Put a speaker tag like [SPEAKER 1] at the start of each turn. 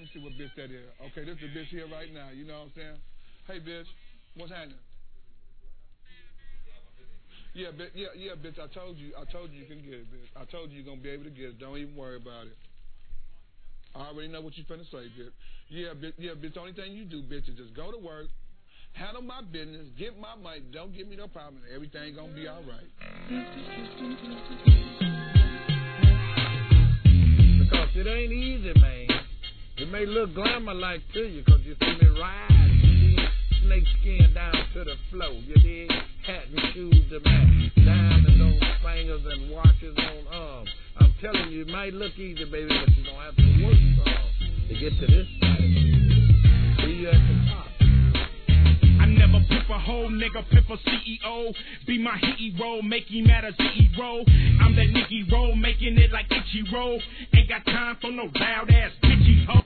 [SPEAKER 1] see what bitch that is. Okay, this is the bitch here right now. You know what I'm saying? Hey, bitch, what's happening? Yeah, bitch. I told you you can get it, bitch. I told you you're gonna be able to get it. Don't even worry about it. I already know what you finna say, bitch. Yeah, bitch. The only thing you do, bitch, is just go to work, handle my business, get my money. Don't give me no problem. Everything gonna be all right.
[SPEAKER 2] Because it ain't easy, man. It may look glamour-like to you, because you see me ride, you dig? Snake skin down to the floor, you dig? Hat and shoes to match, diamonds on fingers and watches on arms. I'm telling you, it might look easy, baby, but you're going to have to work to get to this side. See you at the top.
[SPEAKER 3] I never pimp a whole nigga, pimp a CEO. Be my hero, make him at a zero. I'm that Nicky Roll, making it like Ichiro. Ain't got time for no loud ass